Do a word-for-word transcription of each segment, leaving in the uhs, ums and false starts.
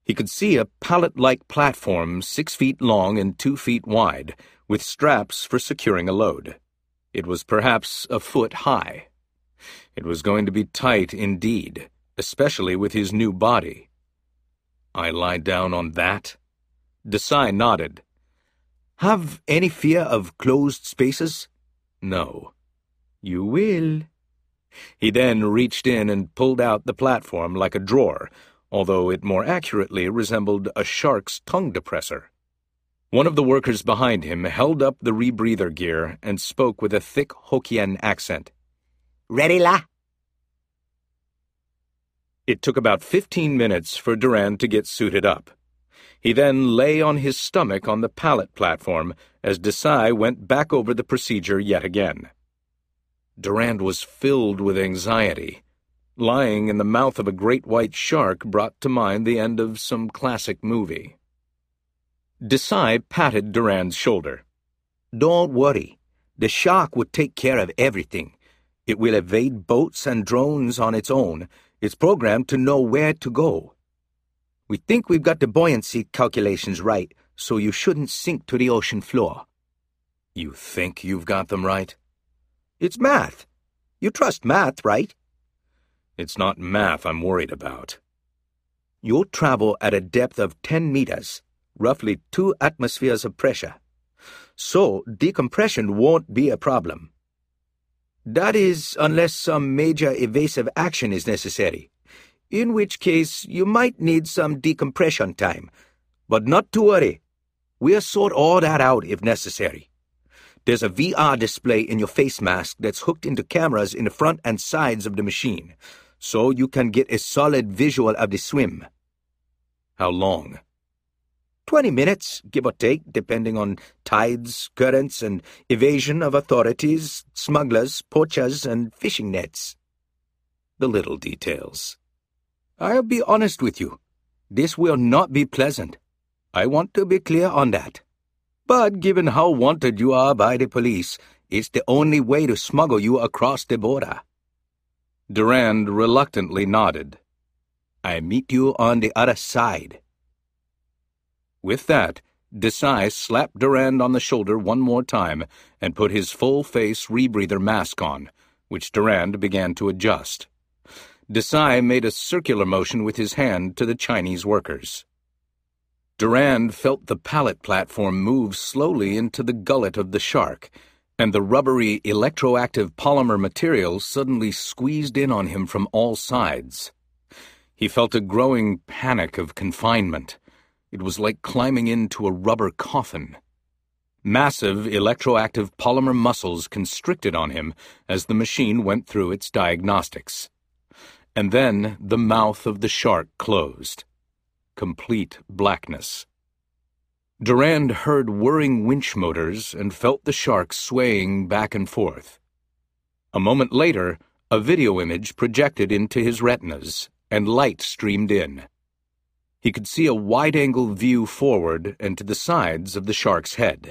He could see a pallet-like platform six feet long and two feet wide, with straps for securing a load. It was perhaps a foot high. It was going to be tight indeed, especially with his new body. I lie down on that? Desai nodded. Have any fear of closed spaces? No. You will. He then reached in and pulled out the platform like a drawer, although it more accurately resembled a shark's tongue depressor. One of the workers behind him held up the rebreather gear and spoke with a thick Hokkien accent. Ready, la? It took about fifteen minutes for Durand to get suited up. He then lay on his stomach on the pallet platform as Desai went back over the procedure yet again. Durand was filled with anxiety. Lying in the mouth of a great white shark brought to mind the end of some classic movie. Desai patted Durand's shoulder. Don't worry. The shark will take care of everything. It will evade boats and drones on its own. It's programmed to know where to go. We think we've got the buoyancy calculations right, so you shouldn't sink to the ocean floor. You think you've got them right? It's math. You trust math, right? It's not math I'm worried about. You'll travel at a depth of ten meters, roughly two atmospheres of pressure. So decompression won't be a problem. That is, unless some major evasive action is necessary, in which case you might need some decompression time. But not to worry. We'll sort all that out if necessary. There's a V R display in your face mask that's hooked into cameras in the front and sides of the machine, so you can get a solid visual of the swim. How long? Twenty minutes, give or take, depending on tides, currents, and evasion of authorities, smugglers, poachers, and fishing nets. The little details. I'll be honest with you. This will not be pleasant. I want to be clear on that. But given how wanted you are by the police, it's the only way to smuggle you across the border. Durand reluctantly nodded. I meet you on the other side. With that, Desai slapped Durand on the shoulder one more time and put his full-face rebreather mask on, which Durand began to adjust. Desai made a circular motion with his hand to the Chinese workers. Durand felt the pallet platform move slowly into the gullet of the shark, and the rubbery, electroactive polymer material suddenly squeezed in on him from all sides. He felt a growing panic of confinement. It was like climbing into a rubber coffin. Massive, electroactive polymer muscles constricted on him as the machine went through its diagnostics. And then the mouth of the shark closed. Complete blackness. Durand heard whirring winch motors and felt the shark swaying back and forth. A moment later, a video image projected into his retinas, and light streamed in. He could see a wide-angle view forward and to the sides of the shark's head.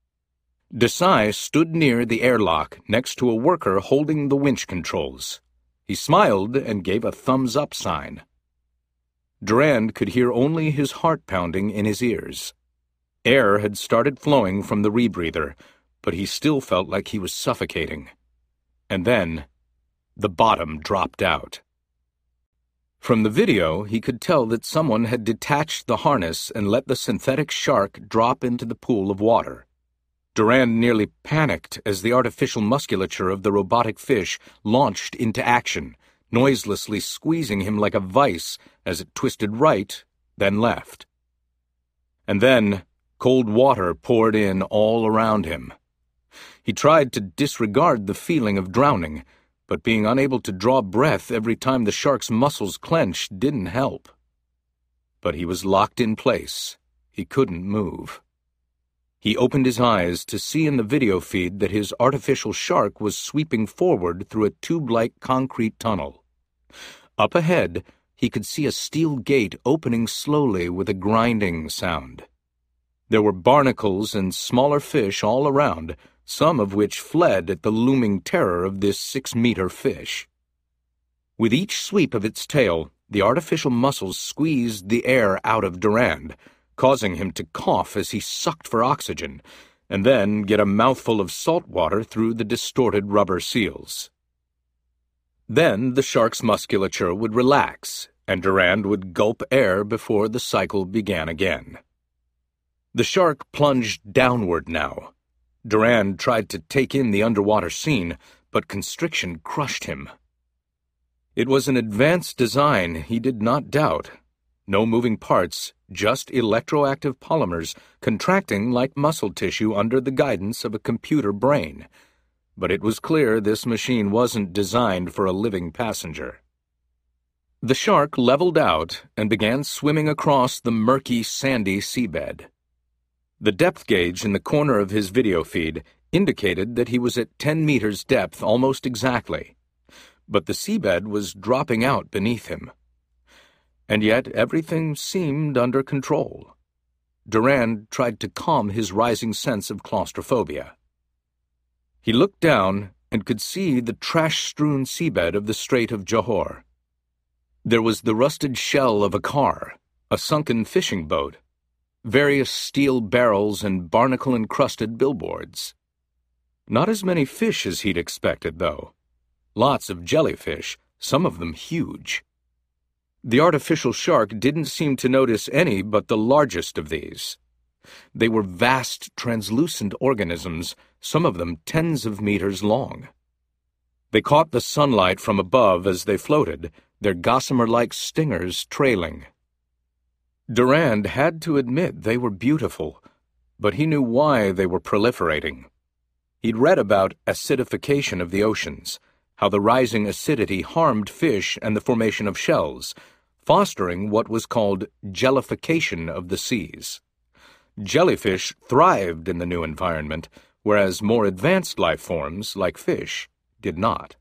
Desai stood near the airlock next to a worker holding the winch controls. He smiled and gave a thumbs-up sign. Durand could hear only his heart pounding in his ears. Air had started flowing from the rebreather, but he still felt like he was suffocating. And then, the bottom dropped out. From the video, he could tell that someone had detached the harness and let the synthetic shark drop into the pool of water. Durand nearly panicked as the artificial musculature of the robotic fish launched into action, noiselessly squeezing him like a vice as it twisted right, then left. And then, cold water poured in all around him. He tried to disregard the feeling of drowning, but being unable to draw breath every time the shark's muscles clenched didn't help. But he was locked in place. He couldn't move. He opened his eyes to see in the video feed that his artificial shark was sweeping forward through a tube-like concrete tunnel. Up ahead, he could see a steel gate opening slowly with a grinding sound. There were barnacles and smaller fish all around, some of which fled at the looming terror of this six-meter fish. With each sweep of its tail, the artificial muscles squeezed the air out of Durand, causing him to cough as he sucked for oxygen, and then get a mouthful of salt water through the distorted rubber seals. Then the shark's musculature would relax, and Durand would gulp air before the cycle began again. The shark plunged downward now. Durand tried to take in the underwater scene, but constriction crushed him. It was an advanced design, he did not doubt. No moving parts, just electroactive polymers contracting like muscle tissue under the guidance of a computer brain. But it was clear this machine wasn't designed for a living passenger. The shark leveled out and began swimming across the murky, sandy seabed. The depth gauge in the corner of his video feed indicated that he was at ten meters depth almost exactly, but the seabed was dropping out beneath him. And yet everything seemed under control. Durand tried to calm his rising sense of claustrophobia. He looked down and could see the trash-strewn seabed of the Strait of Johor. There was the rusted shell of a car, a sunken fishing boat, various steel barrels and barnacle-encrusted billboards. Not as many fish as he'd expected, though. Lots of jellyfish, some of them huge. The artificial shark didn't seem to notice any but the largest of these. They were vast, translucent organisms, some of them tens of meters long. They caught the sunlight from above as they floated, their gossamer-like stingers trailing. Durand had to admit they were beautiful, but he knew why they were proliferating. He'd read about acidification of the oceans, how the rising acidity harmed fish and the formation of shells, fostering what was called jellification of the seas. Jellyfish thrived in the new environment, whereas more advanced life forms, like fish, did not.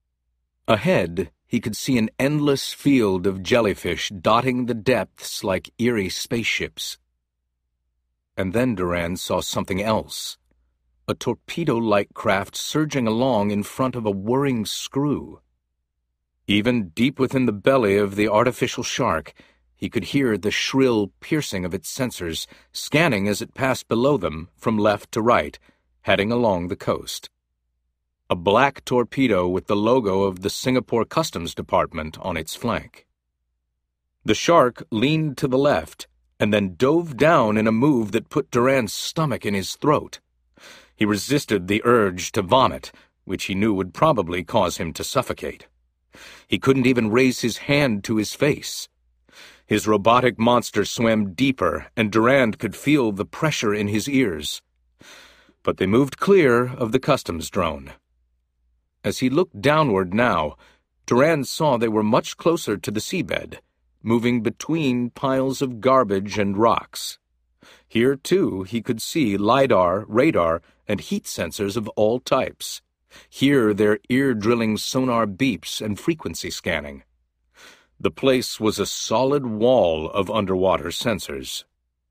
Ahead, he could see an endless field of jellyfish dotting the depths like eerie spaceships. And then Durand saw something else. A torpedo-like craft surging along in front of a whirring screw. Even deep within the belly of the artificial shark, he could hear the shrill piercing of its sensors, scanning as it passed below them from left to right, heading along the coast. A black torpedo with the logo of the Singapore Customs Department on its flank. The shark leaned to the left and then dove down in a move that put Durand's stomach in his throat. He resisted the urge to vomit, which he knew would probably cause him to suffocate. He couldn't even raise his hand to his face. His robotic monster swam deeper, and Durand could feel the pressure in his ears. But they moved clear of the customs drone. As he looked downward now, Durand saw they were much closer to the seabed, moving between piles of garbage and rocks. Here, too, he could see LiDAR, radar, and heat sensors of all types. Here, their ear-drilling sonar beeps and frequency scanning. The place was a solid wall of underwater sensors.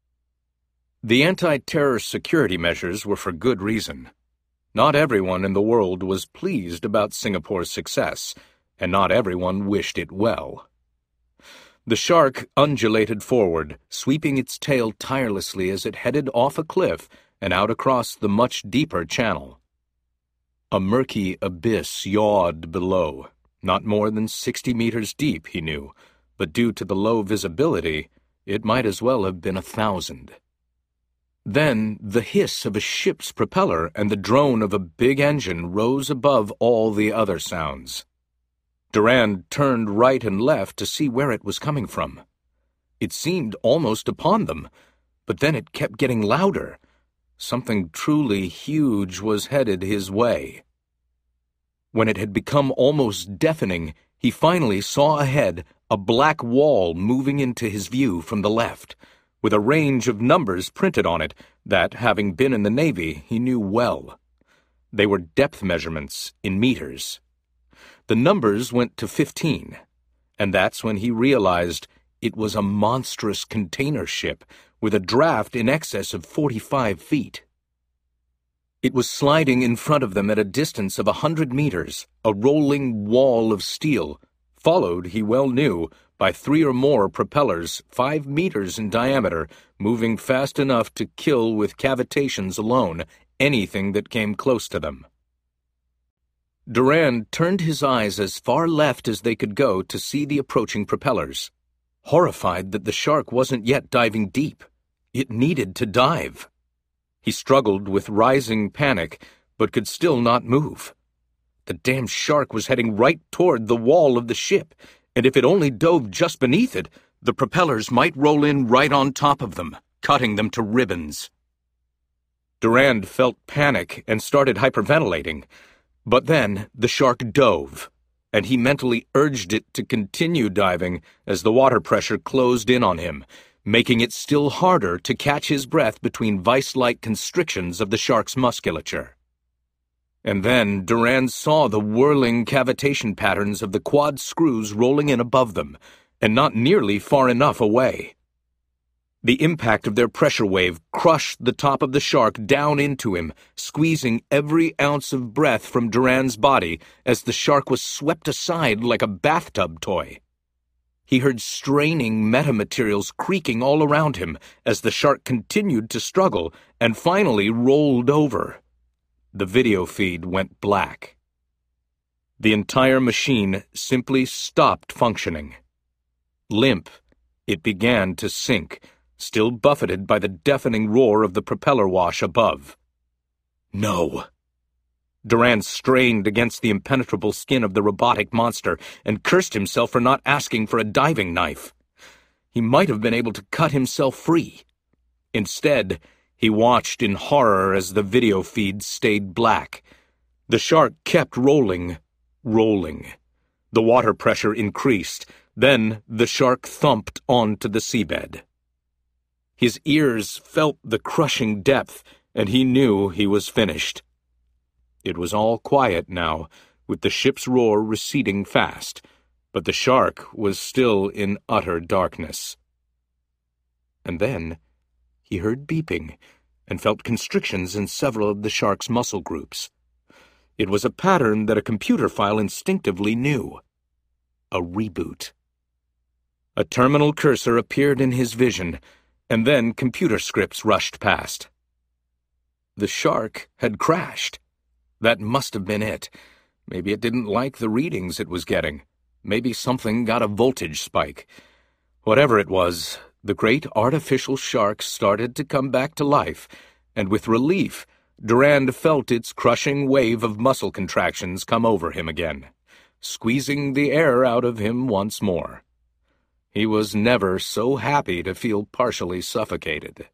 The anti-terror security measures were for good reason. Not everyone in the world was pleased about Singapore's success, and not everyone wished it well. The shark undulated forward, sweeping its tail tirelessly as it headed off a cliff and out across the much deeper channel. A murky abyss yawned below, not more than sixty meters deep, he knew, but due to the low visibility, it might as well have been a thousand. Then the hiss of a ship's propeller and the drone of a big engine rose above all the other sounds. Durand turned right and left to see where it was coming from. It seemed almost upon them, but then it kept getting louder. Something truly huge was headed his way. When it had become almost deafening, he finally saw ahead a black wall moving into his view from the left, with a range of numbers printed on it that, having been in the Navy, he knew well. They were depth measurements in meters. The numbers went to fifteen, and that's when he realized it was a monstrous container ship with a draft in excess of forty-five feet. It was sliding in front of them at a distance of a hundred meters, a rolling wall of steel, followed, he well knew, by three or more propellers five meters in diameter, moving fast enough to kill with cavitations alone anything that came close to them. Durand turned his eyes as far left as they could go to see the approaching propellers, horrified that the shark wasn't yet diving deep. It needed to dive. He struggled with rising panic, but could still not move. The damn shark was heading right toward the wall of the ship, and if it only dove just beneath it, the propellers might roll in right on top of them, cutting them to ribbons. Durand felt panic and started hyperventilating, but then the shark dove, and he mentally urged it to continue diving as the water pressure closed in on him, making it still harder to catch his breath between vice-like constrictions of the shark's musculature. And then Durand saw the whirling cavitation patterns of the quad screws rolling in above them, and not nearly far enough away. The impact of their pressure wave crushed the top of the shark down into him, squeezing every ounce of breath from Durand's body as the shark was swept aside like a bathtub toy. He heard straining metamaterials creaking all around him as the shark continued to struggle and finally rolled over. The video feed went black. The entire machine simply stopped functioning. Limp, it began to sink, still buffeted by the deafening roar of the propeller wash above. No! Durand strained against the impenetrable skin of the robotic monster and cursed himself for not asking for a diving knife. He might have been able to cut himself free. Instead, he watched in horror as the video feed stayed black. The shark kept rolling, rolling. The water pressure increased. Then the shark thumped onto the seabed. His ears felt the crushing depth, and he knew he was finished. It was all quiet now, with the ship's roar receding fast, but the shark was still in utter darkness. And then he heard beeping and felt constrictions in several of the shark's muscle groups. It was a pattern that a computer file instinctively knew. A reboot. A terminal cursor appeared in his vision, and then computer scripts rushed past. The shark had crashed. That must have been it. Maybe it didn't like the readings it was getting. Maybe something got a voltage spike. Whatever it was, the great artificial shark started to come back to life, and with relief, Durand felt its crushing wave of muscle contractions come over him again, squeezing the air out of him once more. He was never so happy to feel partially suffocated.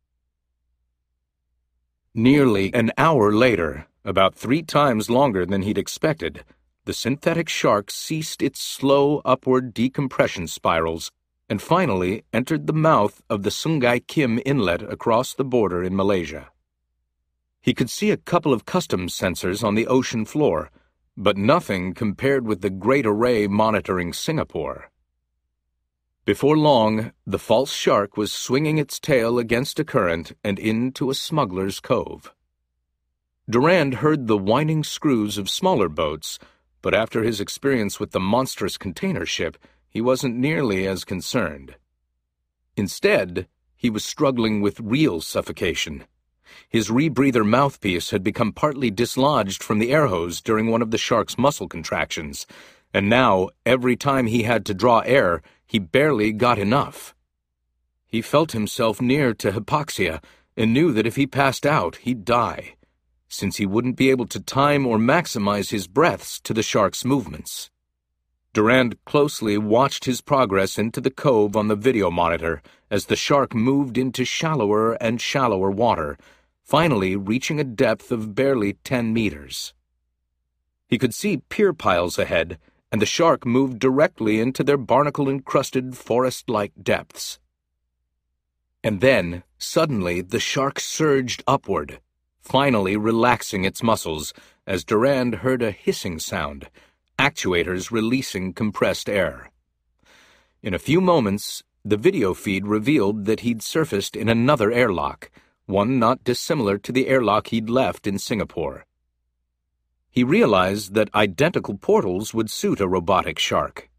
Nearly an hour later, about three times longer than he'd expected, the synthetic shark ceased its slow upward decompression spirals and finally entered the mouth of the Sungai Kim Inlet across the border in Malaysia. He could see a couple of customs sensors on the ocean floor, but nothing compared with the great array monitoring Singapore. Before long, the false shark was swinging its tail against a current and into a smuggler's cove. Durand heard the whining screws of smaller boats, but after his experience with the monstrous container ship, he wasn't nearly as concerned. Instead, he was struggling with real suffocation. His rebreather mouthpiece had become partly dislodged from the air hose during one of the shark's muscle contractions, and now, every time he had to draw air, he barely got enough. He felt himself near to hypoxia and knew that if he passed out, he'd die, since he wouldn't be able to time or maximize his breaths to the shark's movements. Durand closely watched his progress into the cove on the video monitor as the shark moved into shallower and shallower water, finally reaching a depth of barely ten meters. He could see pier piles ahead, and the shark moved directly into their barnacle-encrusted forest-like depths. And then, suddenly, the shark surged upward, finally relaxing its muscles as Durand heard a hissing sound, actuators releasing compressed air. In a few moments, the video feed revealed that he'd surfaced in another airlock, one not dissimilar to the airlock he'd left in Singapore. He realized that identical portals would suit a robotic shark.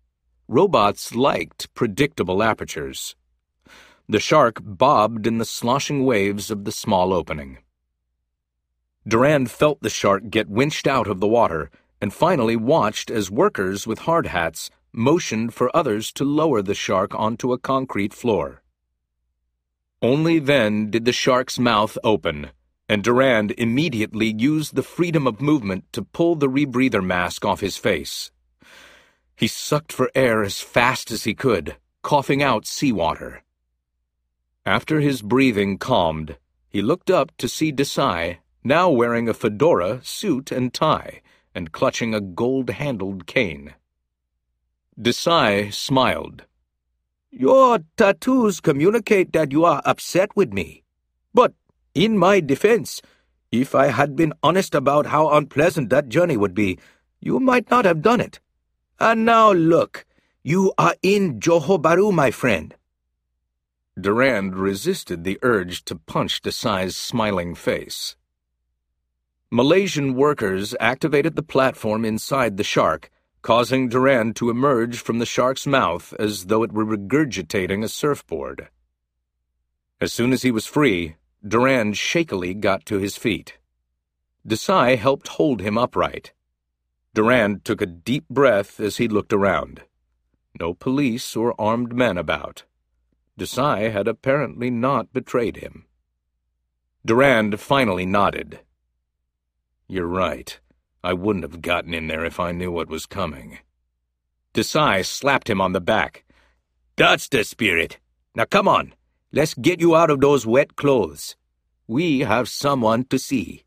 Robots liked predictable apertures. The shark bobbed in the sloshing waves of the small opening. Durand felt the shark get winched out of the water and finally watched as workers with hard hats motioned for others to lower the shark onto a concrete floor. Only then did the shark's mouth open, and Durand immediately used the freedom of movement to pull the rebreather mask off his face. He sucked for air as fast as he could, coughing out seawater. After his breathing calmed, he looked up to see Desai, now wearing a fedora, suit, and tie, and clutching a gold-handled cane. Desai smiled. "Your tattoos communicate that you are upset with me. But, in my defense, if I had been honest about how unpleasant that journey would be, you might not have done it. And now look, you are in Johor Bahru, my friend." Durand resisted the urge to punch Desai's smiling face. Malaysian workers activated the platform inside the shark, causing Durand to emerge from the shark's mouth as though it were regurgitating a surfboard. As soon as he was free, Durand shakily got to his feet. Desai helped hold him upright. Durand took a deep breath as he looked around. No police or armed men about. Desai had apparently not betrayed him. Durand finally nodded. "You're right. I wouldn't have gotten in there if I knew what was coming." Desai slapped him on the back. "That's the spirit. Now come on, let's get you out of those wet clothes. We have someone to see."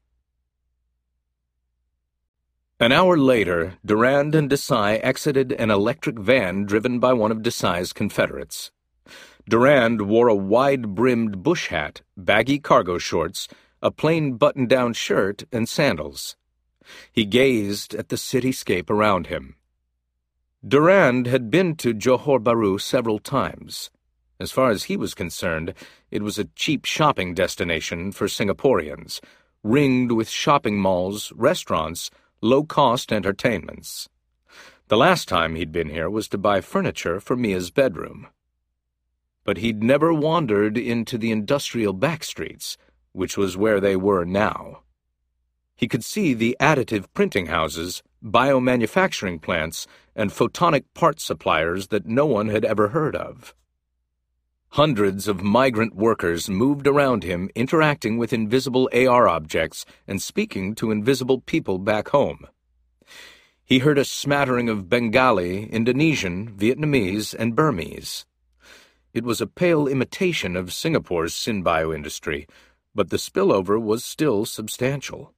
An hour later, Durand and Desai exited an electric van driven by one of Desai's confederates. Durand wore a wide-brimmed bush hat, baggy cargo shorts, a plain button-down shirt, and sandals. He gazed at the cityscape around him. Durand had been to Johor Bahru several times. As far as he was concerned, it was a cheap shopping destination for Singaporeans, ringed with shopping malls, restaurants, low-cost entertainments. The last time he'd been here was to buy furniture for Mia's bedroom. But he'd never wandered into the industrial backstreets, which was where they were now. He could see the additive printing houses, biomanufacturing plants, and photonic part suppliers that no one had ever heard of. Hundreds of migrant workers moved around him, interacting with invisible A R objects and speaking to invisible people back home. He heard a smattering of Bengali, Indonesian, Vietnamese, and Burmese. It was a pale imitation of Singapore's synbio industry, but the spillover was still substantial.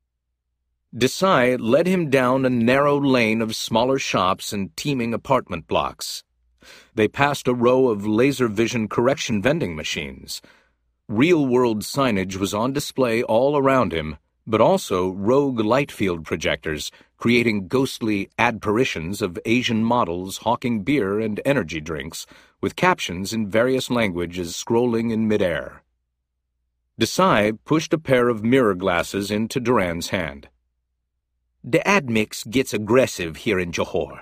Desai led him down a narrow lane of smaller shops and teeming apartment blocks. They passed a row of laser vision correction vending machines. Real-world signage was on display all around him, but also rogue light field projectors, creating ghostly apparitions of Asian models hawking beer and energy drinks, with captions in various languages scrolling in midair. Desai pushed a pair of mirror glasses into Durand's hand. "The ad mix gets aggressive here in Johor."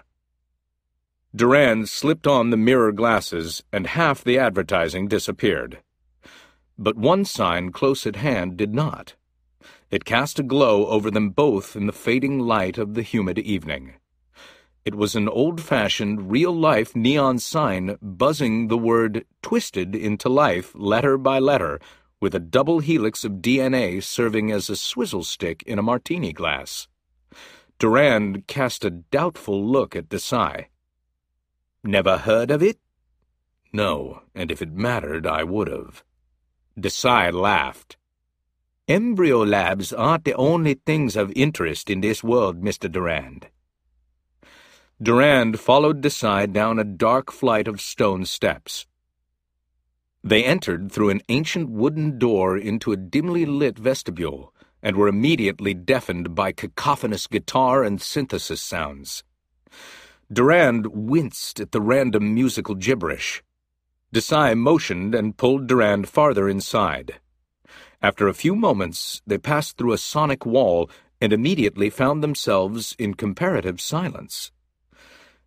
Durand slipped on the mirror glasses, and half the advertising disappeared. But one sign close at hand did not. It cast a glow over them both in the fading light of the humid evening. It was an old-fashioned, real-life neon sign buzzing the word "twisted" into life letter by letter, with a double helix of D N A serving as a swizzle stick in a martini glass. Durand cast a doubtful look at Desai. "Never heard of it?" "No, and if it mattered, I would have." Desai laughed. "Embryo labs aren't the only things of interest in this world, Mister Durand." Durand followed Desai down a dark flight of stone steps. They entered through an ancient wooden door into a dimly lit vestibule, and were immediately deafened by cacophonous guitar and synthesis sounds. Durand winced at the random musical gibberish. Desai motioned and pulled Durand farther inside. After a few moments, they passed through a sonic wall and immediately found themselves in comparative silence.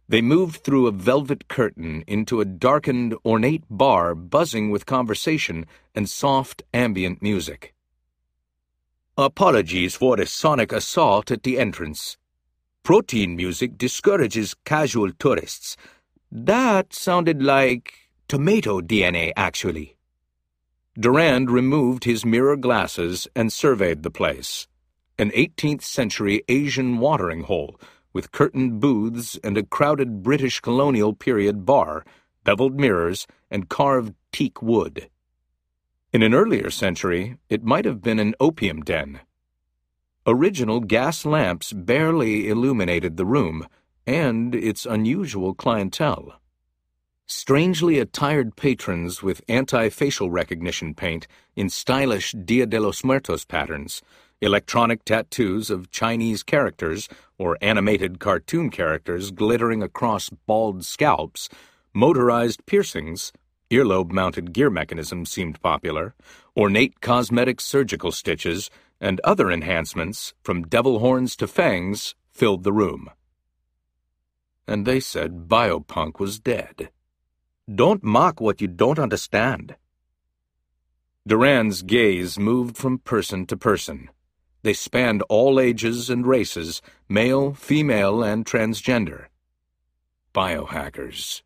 They moved through a velvet curtain into a darkened, ornate bar buzzing with conversation and soft, ambient music. "Apologies for the sonic assault at the entrance. Protein music discourages casual tourists. That sounded like tomato D N A, actually." Durand removed his mirror glasses and surveyed the place. An eighteenth century Asian watering hole, with curtained booths and a crowded British colonial period bar, beveled mirrors, and carved teak wood. In an earlier century, it might have been an opium den. Original gas lamps barely illuminated the room and its unusual clientele. Strangely attired patrons with anti-facial recognition paint in stylish Dia de los Muertos patterns, electronic tattoos of Chinese characters or animated cartoon characters glittering across bald scalps, motorized piercings, earlobe-mounted gear mechanisms seemed popular, ornate cosmetic surgical stitches, and other enhancements, from devil horns to fangs, filled the room. And they said biopunk was dead. Don't mock what you don't understand. Durand's gaze moved from person to person. They spanned all ages and races, male, female, and transgender. Biohackers.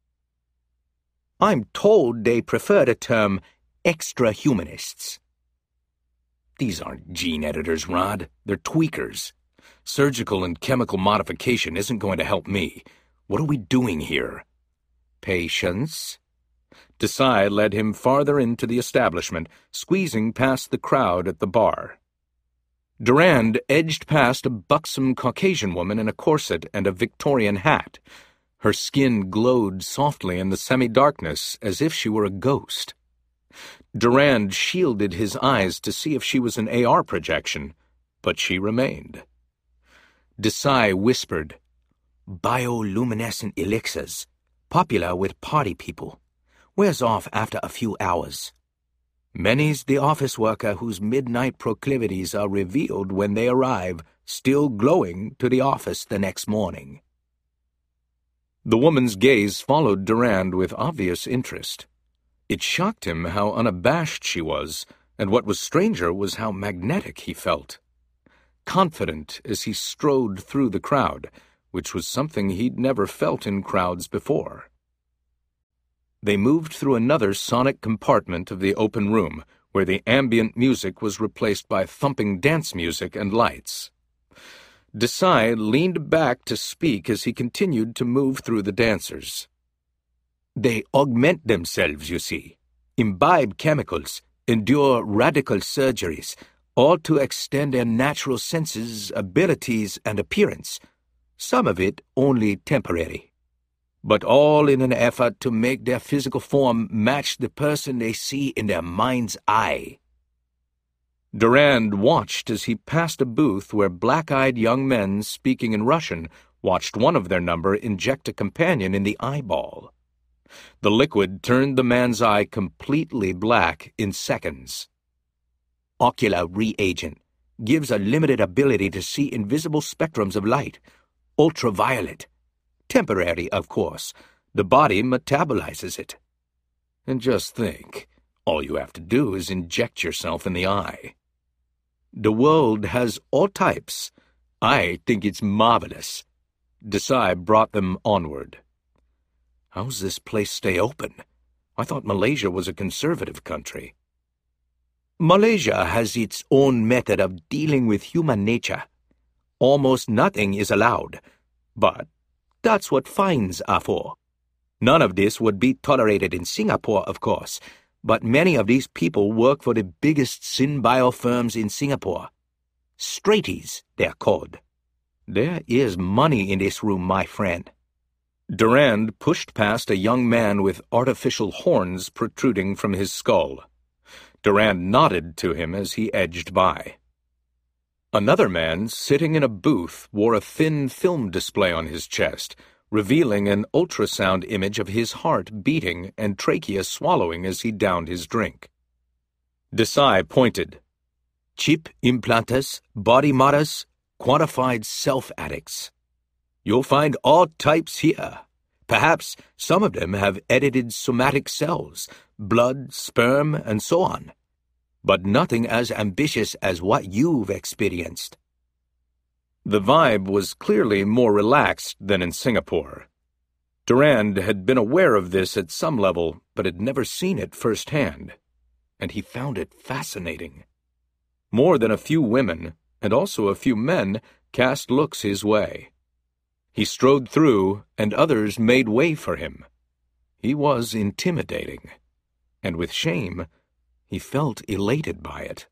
I'm told they prefer the term extra-humanists. These aren't gene editors, Rod. They're tweakers. Surgical and chemical modification isn't going to help me. What are we doing here? Patience. Desai led him farther into the establishment, squeezing past the crowd at the bar. Durand edged past a buxom Caucasian woman in a corset and a Victorian hat. Her skin glowed softly in the semi-darkness as if she were a ghost. Durand shielded his eyes to see if she was an A R projection, but she remained. Desai whispered, "Bioluminescent elixirs, popular with party people. Wears off after a few hours. Many's the office worker whose midnight proclivities are revealed when they arrive, still glowing, to the office the next morning." The woman's gaze followed Durand with obvious interest. It shocked him how unabashed she was, and what was stranger was how magnetic he felt. Confident as he strode through the crowd, which was something he'd never felt in crowds before. They moved through another sonic compartment of the open room, where the ambient music was replaced by thumping dance music and lights. Desai leaned back to speak as he continued to move through the dancers. They augment themselves, you see, imbibe chemicals, endure radical surgeries, all to extend their natural senses, abilities, and appearance, some of it only temporary, but all in an effort to make their physical form match the person they see in their mind's eye. Durand watched as he passed a booth where black-eyed young men speaking in Russian watched one of their number inject a companion in the eyeball. The liquid turned the man's eye completely black in seconds. Ocular reagent gives a limited ability to see invisible spectrums of light, ultraviolet. Temporary, of course. The body metabolizes it. And just think, all you have to do is inject yourself in the eye. The world has all types. I think it's marvelous. Desai brought them onward. How's this place stay open? I thought Malaysia was a conservative country. Malaysia has its own method of dealing with human nature. Almost nothing is allowed. But that's what fines are for. None of this would be tolerated in Singapore, of course, but many of these people work for the biggest synbio firms in Singapore. Straighties, they're called. There is money in this room, my friend. Durand pushed past a young man with artificial horns protruding from his skull. Durand nodded to him as he edged by. Another man, sitting in a booth, wore a thin film display on his chest, revealing an ultrasound image of his heart beating and trachea swallowing as he downed his drink. Desai pointed. Chip implanters, body modders, quantified self-addicts. You'll find all types here. Perhaps some of them have edited somatic cells, blood, sperm, and so on. But nothing as ambitious as what you've experienced. The vibe was clearly more relaxed than in Singapore. Durand had been aware of this at some level, but had never seen it firsthand, and he found it fascinating. More than a few women, and also a few men, cast looks his way. He strode through, and others made way for him. He was intimidating, and with shame, he felt elated by it.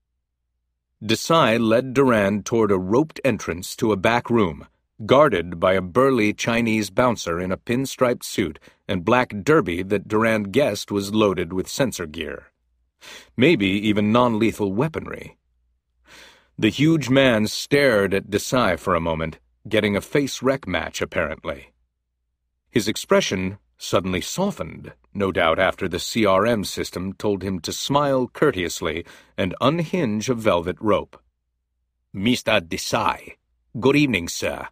Desai led Durand toward a roped entrance to a back room, guarded by a burly Chinese bouncer in a pinstriped suit and black derby that Durand guessed was loaded with sensor gear. Maybe even non-lethal weaponry. The huge man stared at Desai for a moment, getting a face-wreck match apparently. His expression suddenly softened, no doubt after the C R M system told him to smile courteously and unhinge a velvet rope. Mister Desai. Good evening, sir.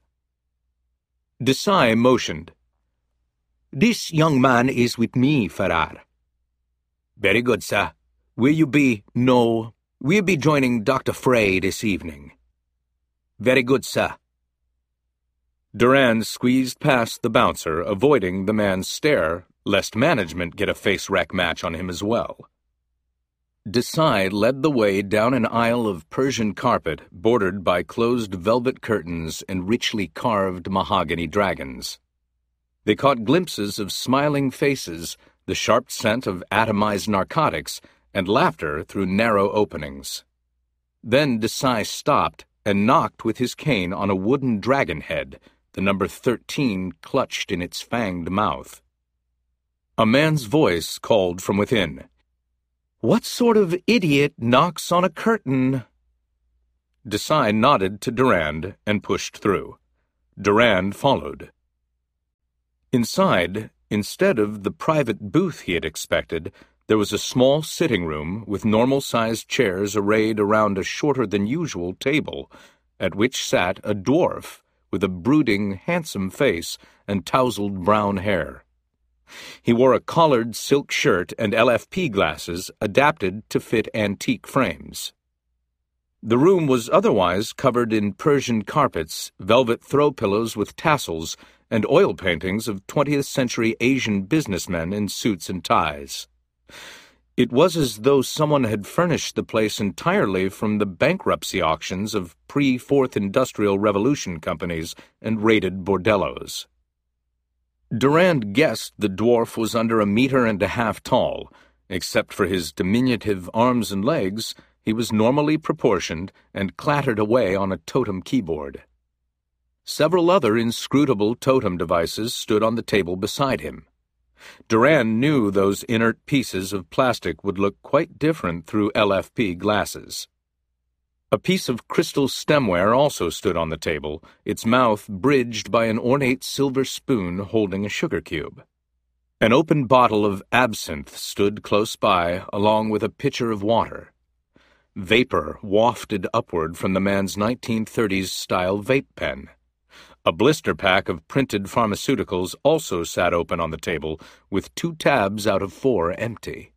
Desai motioned. This young man is with me, Farrar. Very good, sir. Will you be... No, we'll be joining Doctor Frey this evening. Very good, sir. Durand squeezed past the bouncer, avoiding the man's stare, lest management get a face-wreck match on him as well. Desai led the way down an aisle of Persian carpet bordered by closed velvet curtains and richly carved mahogany dragons. They caught glimpses of smiling faces, the sharp scent of atomized narcotics, and laughter through narrow openings. Then Desai stopped and knocked with his cane on a wooden dragon head, the number thirteen clutched in its fanged mouth. A man's voice called from within. What sort of idiot knocks on a curtain? Desai nodded to Durand and pushed through. Durand followed. Inside, instead of the private booth he had expected, there was a small sitting room with normal-sized chairs arrayed around a shorter-than-usual table, at which sat a dwarf with a brooding, handsome face and tousled brown hair. He wore a collared silk shirt and L F P glasses adapted to fit antique frames. The room was otherwise covered in Persian carpets, velvet throw pillows with tassels, and oil paintings of twentieth century Asian businessmen in suits and ties. It was as though someone had furnished the place entirely from the bankruptcy auctions of pre-Fourth Industrial Revolution companies and raided bordellos. Durand guessed the dwarf was under a meter and a half tall. Except for his diminutive arms and legs, he was normally proportioned and clattered away on a totem keyboard. Several other inscrutable totem devices stood on the table beside him. Durand knew those inert pieces of plastic would look quite different through L F P glasses. A piece of crystal stemware also stood on the table, its mouth bridged by an ornate silver spoon holding a sugar cube. An open bottle of absinthe stood close by, along with a pitcher of water. Vapor wafted upward from the man's nineteen thirties-style vape pen. A blister pack of printed pharmaceuticals also sat open on the table, with two tabs out of four empty.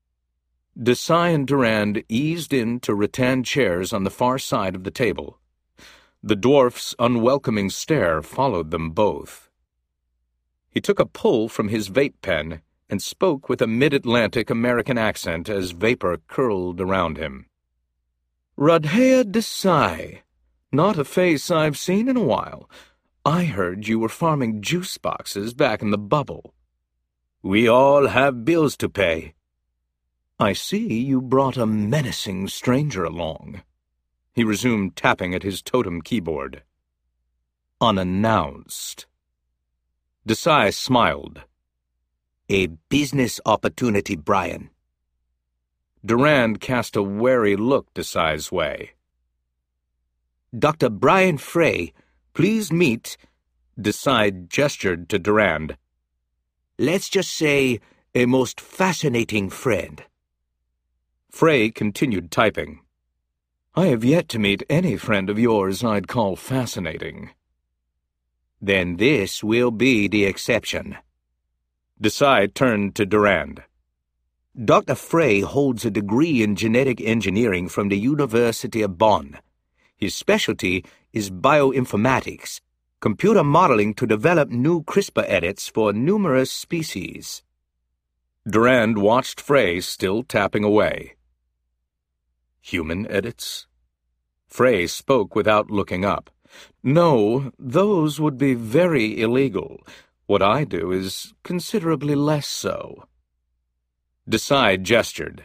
Desai and Durand eased into rattan chairs on the far side of the table. The dwarf's unwelcoming stare followed them both. He took a pull from his vape pen and spoke with a mid-Atlantic American accent as vapor curled around him. Radheya Desai. Not a face I've seen in a while. I heard you were farming juice boxes back in the bubble. We all have bills to pay. I see you brought a menacing stranger along. He resumed tapping at his totem keyboard. Unannounced. Desai smiled. A business opportunity, Brian. Durand cast a wary look Desai's way. Doctor Brian Frey, please meet... Desai gestured to Durand. Let's just say a most fascinating friend. Frey continued typing. I have yet to meet any friend of yours I'd call fascinating. Then this will be the exception. Desai turned to Durand. Doctor Frey holds a degree in genetic engineering from the University of Bonn. His specialty is bioinformatics, computer modeling to develop new CRISPR edits for numerous species. Durand watched Frey still tapping away. Human edits? Frey spoke without looking up. No, those would be very illegal. What I do is considerably less so. Desai gestured.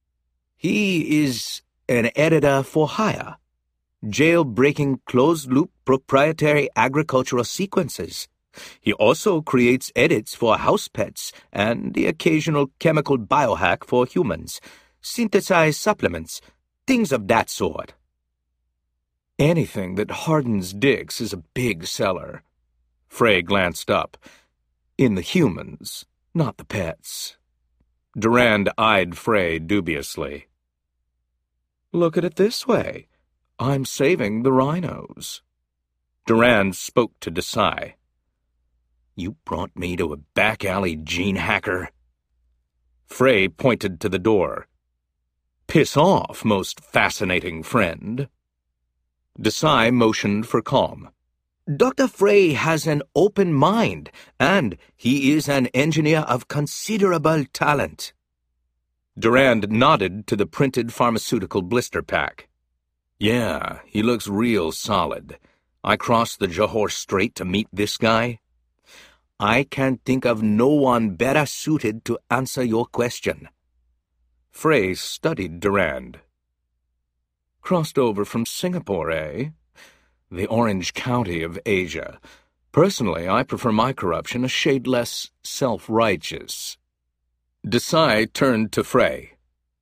He is an editor for hire, jail-breaking closed-loop proprietary agricultural sequences. He also creates edits for house pets and the occasional chemical biohack for humans, synthesized supplements, things of that sort. Anything that hardens dicks is a big seller. Frey glanced up. In the humans, not the pets. Durand eyed Frey dubiously. Look at it this way. I'm saving the rhinos. Durand spoke to Desai. You brought me to a back-alley gene hacker? Frey pointed to the door. Piss off, most fascinating friend. Desai motioned for calm. Doctor Frey has an open mind, and he is an engineer of considerable talent. Durand nodded to the printed pharmaceutical blister pack. Yeah, he looks real solid. I crossed the Johor Strait to meet this guy. I can think of no one better suited to answer your question. Frey studied Durand. Crossed over from Singapore, eh? The Orange County of Asia. Personally, I prefer my corruption a shade less self-righteous. Desai turned to Frey.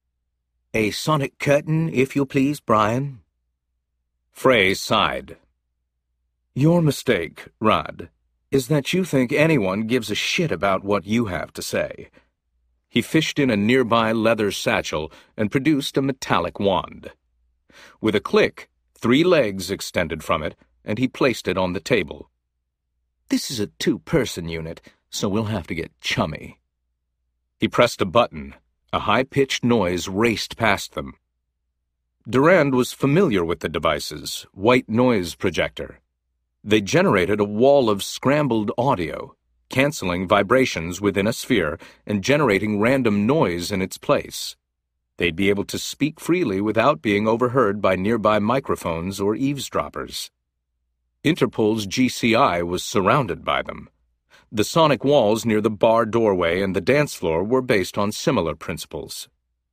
A sonic curtain, if you please, Brian. Frey sighed. Your mistake, Rod, is that you think anyone gives a shit about what you have to say. He fished in a nearby leather satchel and produced a metallic wand. With a click, three legs extended from it, and he placed it on the table. This is a two-person unit, so we'll have to get chummy. He pressed a button. A high-pitched noise raced past them. Durand was familiar with the devices, white noise projector. They generated a wall of scrambled audio, canceling vibrations within a sphere and generating random noise in its place. They'd be able to speak freely without being overheard by nearby microphones or eavesdroppers. Interpol's G C I was surrounded by them. The sonic walls near the bar doorway and the dance floor were based on similar principles.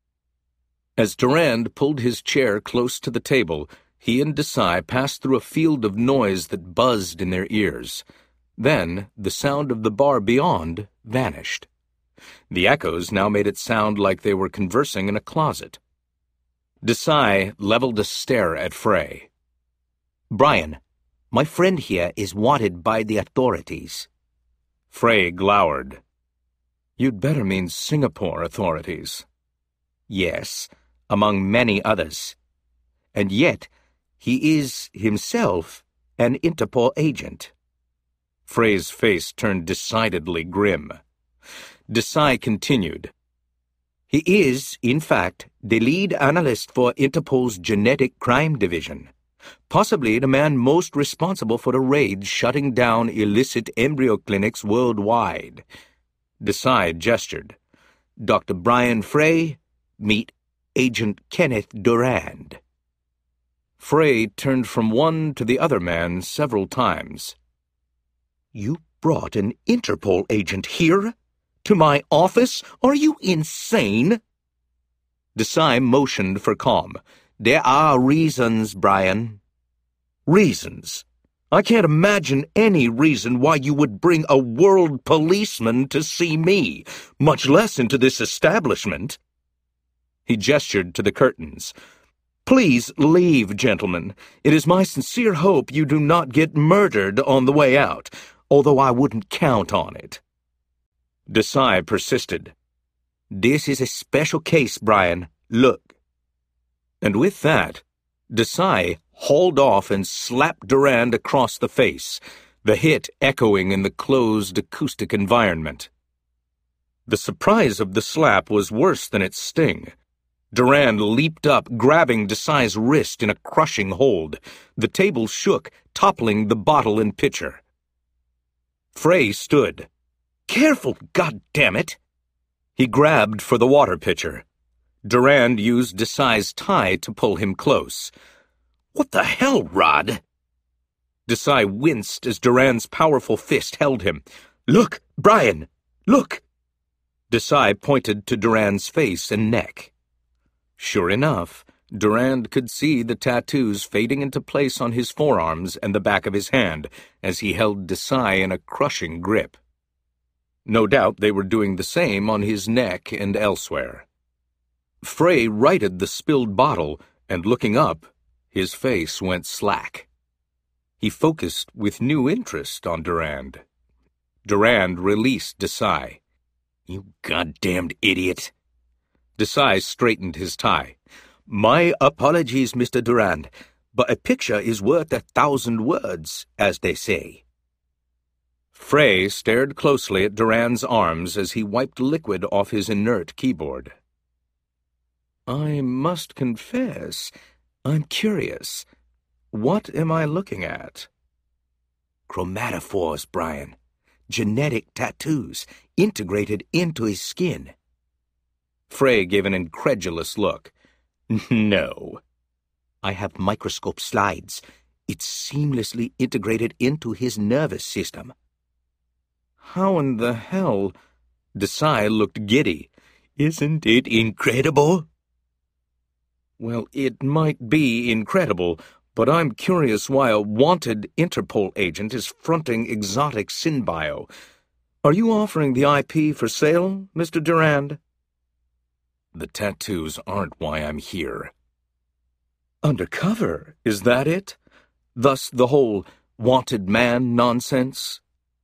As Durand pulled his chair close to the table, he and Desai passed through a field of noise that buzzed in their ears. Then, the sound of the bar beyond vanished. The echoes now made it sound like they were conversing in a closet. Desai leveled a stare at Frey. Brian, my friend here is wanted by the authorities. Frey glowered. You'd better mean Singapore authorities. Yes, among many others. And yet, he is himself an Interpol agent. Frey's face turned decidedly grim. Desai continued. He is, in fact, the lead analyst for Interpol's Genetic Crime Division, possibly the man most responsible for the raids shutting down illicit embryo clinics worldwide. Desai gestured. Doctor Brian Frey, meet Agent Kenneth Durand. Frey turned from one to the other man several times. You brought an Interpol agent here? To my office? Are you insane? Desai motioned for calm. There are reasons, Brian. Reasons? I can't imagine any reason why you would bring a world policeman to see me, much less into this establishment. He gestured to the curtains. Please leave, gentlemen. It is my sincere hope you do not get murdered on the way out, although I wouldn't count on it. Desai persisted. This is a special case, Brian. Look. And with that, Desai hauled off and slapped Durand across the face. the hit echoing in the closed acoustic environment. The surprise of the slap was worse than its sting. Durand leaped up, grabbing Desai's wrist in a crushing hold. The table shook, toppling the bottle and pitcher. Frey stood. "Careful, goddammit!" He grabbed for the water pitcher. Durand used Desai's tie to pull him close. "What the hell, Rod?" Desai winced as Durand's powerful fist held him. "Look, Brian! Look!" Desai pointed to Durand's face and neck. Sure enough, Durand could see the tattoos fading into place on his forearms and the back of his hand as he held Desai in a crushing grip. No doubt they were doing the same on his neck and elsewhere. Frey righted the spilled bottle, and looking up, his face went slack. He focused with new interest on Durand. Durand released Desai. "You goddamned idiot." Desai straightened his tie. "My apologies, Mister Durand, but a picture is worth a thousand words, as they say." Frey stared closely at Durand's arms as he wiped liquid off his inert keyboard. "I must confess, I'm curious. What am I looking at?" "Chromatophores, Brian. Genetic tattoos integrated into his skin." Frey gave an incredulous look. "No." "I have microscope slides. It's seamlessly integrated into his nervous system." "How in the hell?" Desai looked giddy. "Isn't it incredible?" "Well, it might be incredible, but I'm curious why a wanted Interpol agent is fronting exotic synbio. Are you offering the I P for sale, Mister Durand?" "The tattoos aren't why I'm here." "Undercover, is that it? Thus the whole wanted man nonsense?"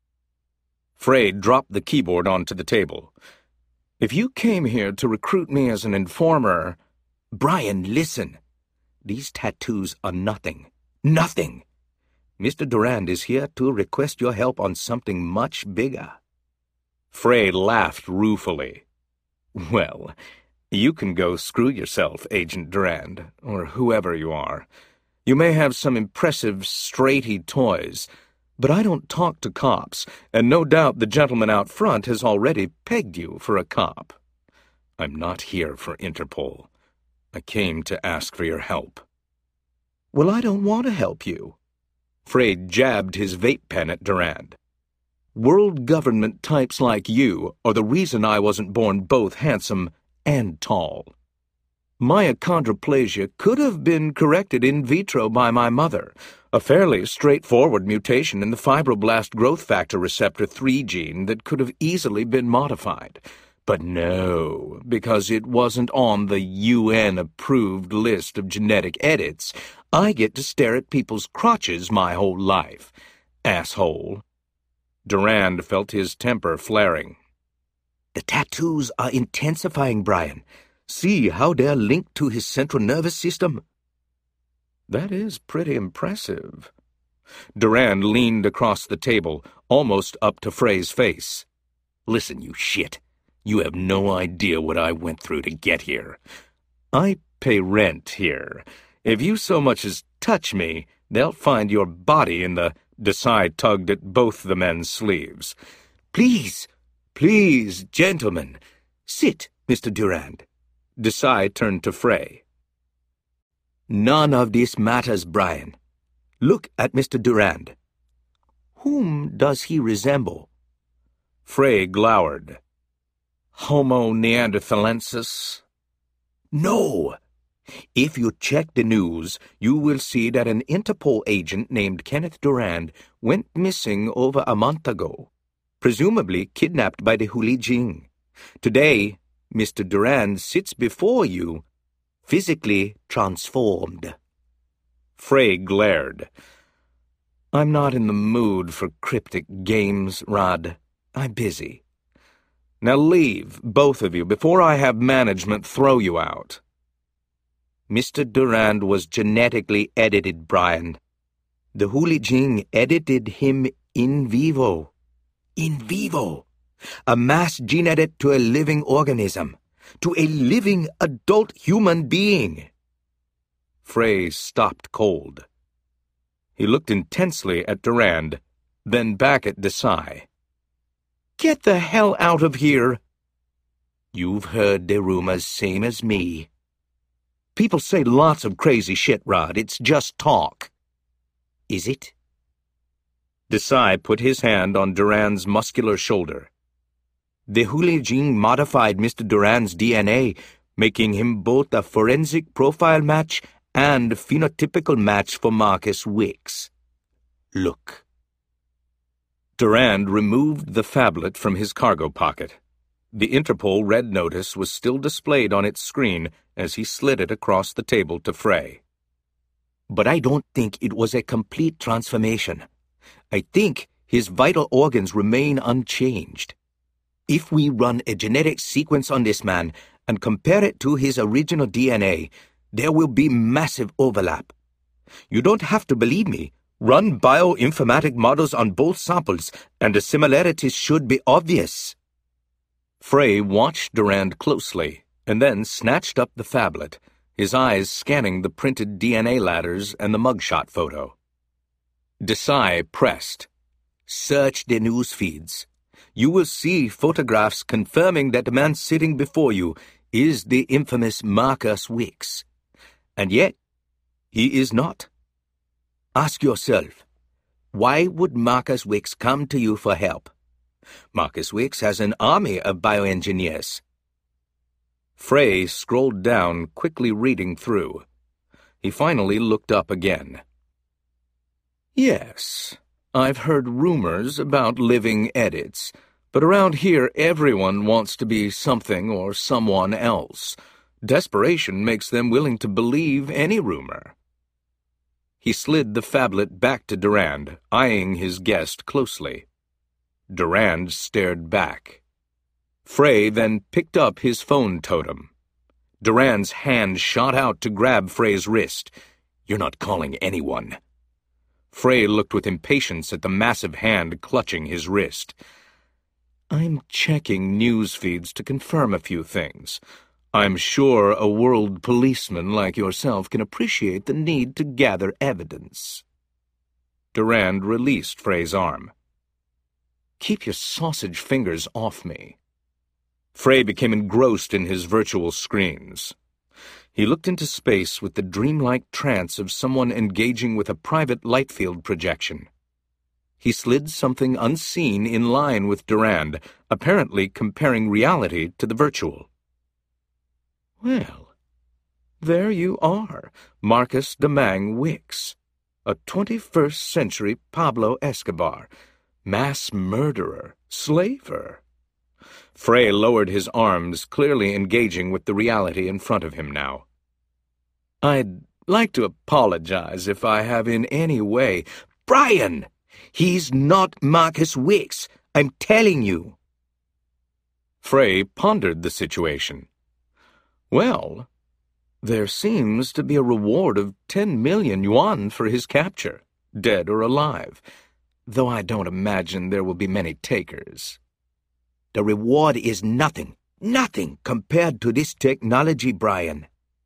Frey dropped the keyboard onto the table. "If you came here to recruit me as an informer—" "Brian, listen. These tattoos are nothing. Nothing. Mister Durand is here to request your help on something much bigger." Frey laughed ruefully. "Well, you can go screw yourself, Agent Durand, or whoever you are. You may have some impressive straighty toys, but I don't talk to cops, and no doubt the gentleman out front has already pegged you for a cop. I'm not here for Interpol. I came to ask for your help." "Well, I don't want to help you." Frey jabbed his vape pen at Durand. "World government types like you are the reason I wasn't born both handsome and tall. My achondroplasia could have been corrected in vitro by my mother, a fairly straightforward mutation in the fibroblast growth factor receptor three gene that could have easily been modified. But no, because it wasn't on the U N-approved list of genetic edits, I get to stare at people's crotches my whole life. Asshole." Durand felt his temper flaring. "The tattoos are intensifying, Brian. See how they're linked to his central nervous system?" "That is pretty impressive." Durand leaned across the table, almost up to Frey's face. "Listen, you shit. You have no idea what I went through to get here. I pay rent here. If you so much as touch me, they'll find your body in the—" Desai tugged at both the men's sleeves. "Please, please, gentlemen. Sit, Mister Durand." Desai turned to Frey. "None of this matters, Brian. Look at Mister Durand. Whom does he resemble?" Frey glowered. "Homo neanderthalensis?" "No! If you check the news, you will see that an Interpol agent named Kenneth Durand went missing over a month ago, presumably kidnapped by the Huli Jing. Today, Mister Durand sits before you, physically transformed." Frey glared. "I'm not in the mood for cryptic games, Rod. I'm busy. Now leave, both of you, before I have management throw you out." "Mister Durand was genetically edited, Brian. The Huli Jing edited him in vivo. In vivo. A mass gene edit to a living organism. To a living adult human being. Frey stopped cold. He looked intensely at Durand, then back at Desai. Get the hell out of here! You've heard the rumors same as me. People say lots of crazy shit, Rod. It's just talk. Is it? Desai put his hand on Durand's muscular shoulder. The Huli gene modified Mister Durand's D N A, making him both a forensic profile match and phenotypical match for Marcus Wicks. Look. Durand removed the phablet from his cargo pocket. The Interpol red notice was still displayed on its screen as he slid it across the table to Frey. But I don't think it was a complete transformation. I think his vital organs remain unchanged. If we run a genetic sequence on this man and compare it to his original D N A, there will be massive overlap. You don't have to believe me. Run bioinformatic models on both samples, and the similarities should be obvious. Frey watched Durand closely, and then snatched up the phablet, his eyes scanning the printed D N A ladders and the mugshot photo. Desai pressed. Search the news feeds. You will see photographs confirming that the man sitting before you is the infamous Marcus Wicks. And yet, he is not. Ask yourself, why would Marcus Wicks come to you for help? Marcus Wicks has an army of bioengineers. Frey scrolled down, quickly reading through. He finally looked up again. Yes, I've heard rumors about living edits, but around here everyone wants to be something or someone else. Desperation makes them willing to believe any rumor. He slid the phablet back to Durand, eyeing his guest closely. Durand stared back. Frey then picked up his phone totem. Durand's hand shot out to grab Frey's wrist. You're not calling anyone. Frey looked with impatience at the massive hand clutching his wrist. I'm checking news feeds to confirm a few things. I'm sure a world policeman like yourself can appreciate the need to gather evidence. Durand released Frey's arm. Keep your sausage fingers off me. Frey became engrossed in his virtual screens. He looked into space with the dreamlike trance of someone engaging with a private light field projection. He slid something unseen in line with Durand, apparently comparing reality to the virtual. Well, there you are, Marcus Demang Wicks, a twenty-first century Pablo Escobar, mass murderer, slaver. Frey lowered his arms, clearly engaging with the reality in front of him now. I'd like to apologize if I have in any way... Brian! He's not Marcus Wicks, I'm telling you. Frey pondered the situation. Well, there seems to be a reward of ten million yuan for his capture, dead or alive, though I don't imagine there will be many takers. The reward is nothing, nothing compared to this technology, Brian.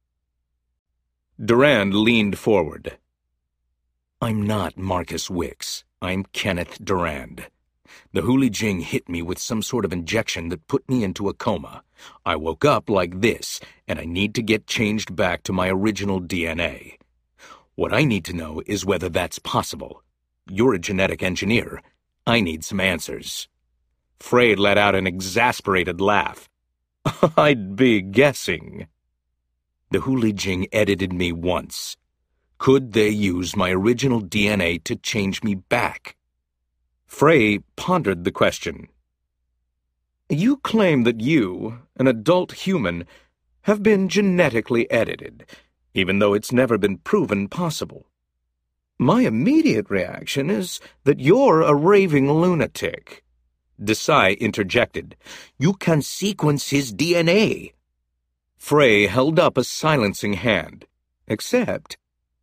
Durand leaned forward. I'm not Marcus Wicks. I'm Kenneth Durand. The Huli Jing hit me with some sort of injection that put me into a coma. I woke up like this, and I need to get changed back to my original D N A. What I need to know is whether that's possible. You're a genetic engineer. I need some answers. Frey let out an exasperated laugh. I'd be guessing. The Huli Jing edited me once. Could they use my original D N A to change me back? Frey pondered the question. You claim that you, an adult human, have been genetically edited, even though it's never been proven possible. My immediate reaction is that you're a raving lunatic. Desai interjected. You can sequence his D N A. Frey held up a silencing hand. Except,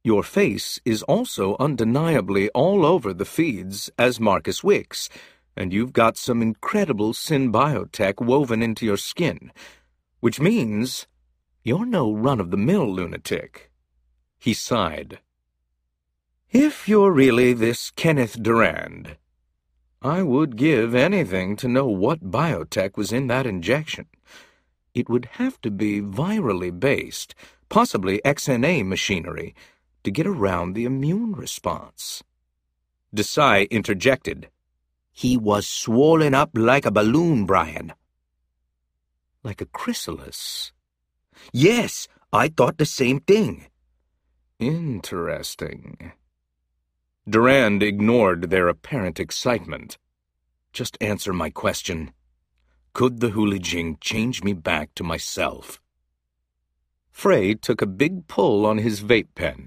Your face is also undeniably all over the feeds as Marcus Wicks, and you've got some incredible synbiotech woven into your skin, which means you're no run-of-the-mill lunatic. He sighed. If you're really this Kenneth Durand, I would give anything to know what biotech was in that injection. It would have to be virally based, possibly X N A machinery, to get around the immune response. Desai interjected. He was swollen up like a balloon, Brian. Like a chrysalis? Yes, I thought the same thing. Interesting. Durand ignored their apparent excitement. Just answer my question. Could the Huli Jing change me back to myself? Frey took a big pull on his vape pen.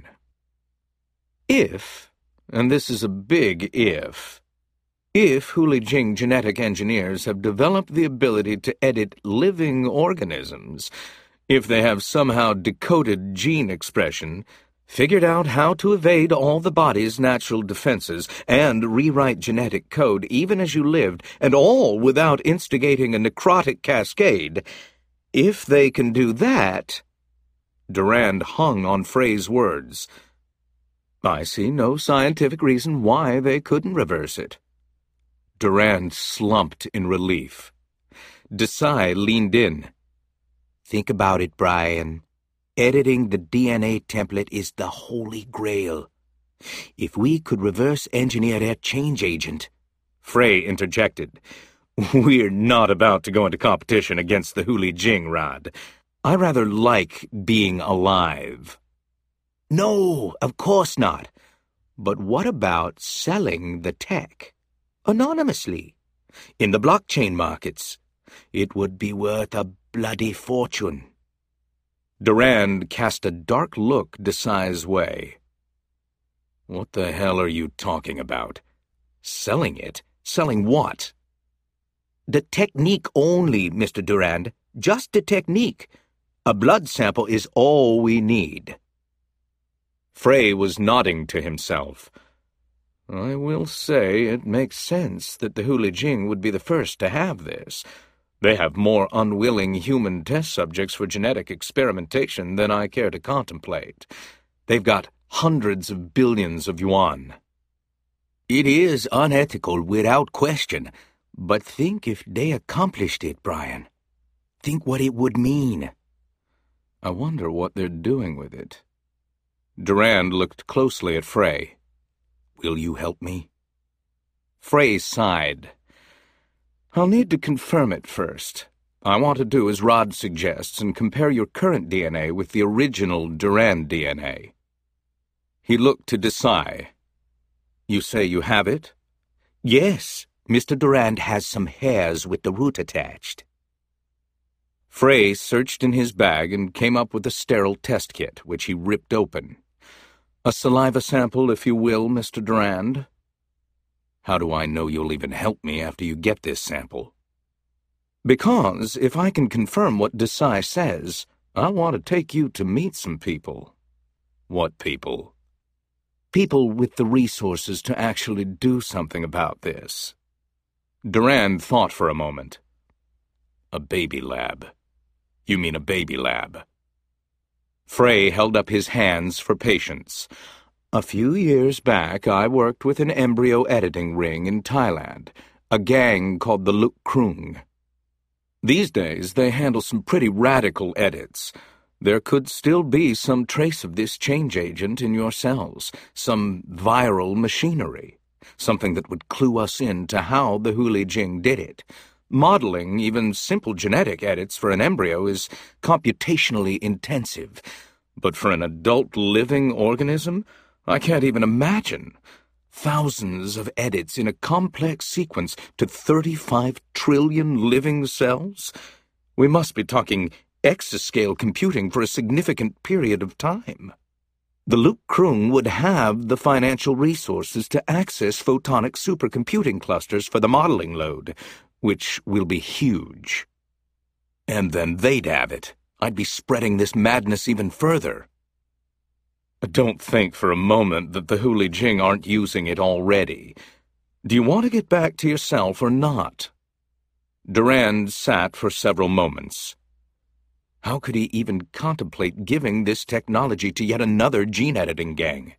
If, and this is a big if, if Huli Jing genetic engineers have developed the ability to edit living organisms, if they have somehow decoded gene expression, figured out how to evade all the body's natural defenses, and rewrite genetic code even as you lived, and all without instigating a necrotic cascade, if they can do that— Durand hung on Frey's words. I see no scientific reason why they couldn't reverse it. Durand slumped in relief. Desai leaned in. Think about it, Brian. Editing the D N A template is the holy grail. If we could reverse engineer their change agent— Frey interjected. We're not about to go into competition against the Huli Jing, Rod. I rather like being alive. No, of course not. But what about selling the tech? Anonymously. In the blockchain markets. It would be worth a bloody fortune. Durand cast a dark look Desai's way. What the hell are you talking about? Selling it? Selling what? The technique only, Mister Durand. Just the technique. A blood sample is all we need. Frey was nodding to himself. I will say it makes sense that the Huli Jing would be the first to have this. They have more unwilling human test subjects for genetic experimentation than I care to contemplate. They've got hundreds of billions of yuan. It is unethical without question, but think if they accomplished it, Brian. Think what it would mean. I wonder what they're doing with it. Durand looked closely at Frey. Will you help me? Frey sighed. I'll need to confirm it first. I want to do as Rod suggests and compare your current D N A with the original Durand D N A. He looked to Desai. You say you have it? Yes, Mister Durand has some hairs with the root attached. Frey searched in his bag and came up with a sterile test kit, which he ripped open. A saliva sample, if you will, Mister Durand. How do I know you'll even help me after you get this sample? Because if I can confirm what Desai says, I want to take you to meet some people. What people? People with the resources to actually do something about this. Durand thought for a moment. A baby lab. You mean a baby lab? Frey held up his hands for patience. A few years back, I worked with an embryo editing ring in Thailand, a gang called the Luk Krung. These days, they handle some pretty radical edits. There could still be some trace of this change agent in your cells, some viral machinery, something that would clue us in to how the Huli Jing did it. Modeling even simple genetic edits for an embryo is computationally intensive, but for an adult living organism, I can't even imagine. Thousands of edits in a complex sequence to thirty-five trillion living cells? We must be talking exascale computing for a significant period of time. The Luk Krung would have the financial resources to access photonic supercomputing clusters for the modeling load, which will be huge. And then they'd have it. I'd be spreading this madness even further. Don't think for a moment that the Huli Jing aren't using it already. Do you want to get back to yourself or not? Durand sat for several moments. How could he even contemplate giving this technology to yet another gene-editing gang?